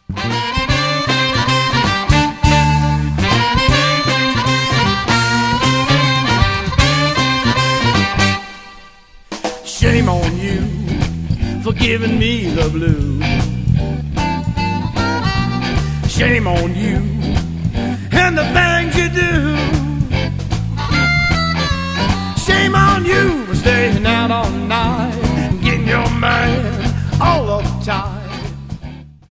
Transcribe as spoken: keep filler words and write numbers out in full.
Shame on you for giving me the blues. Shame on you and the things you do.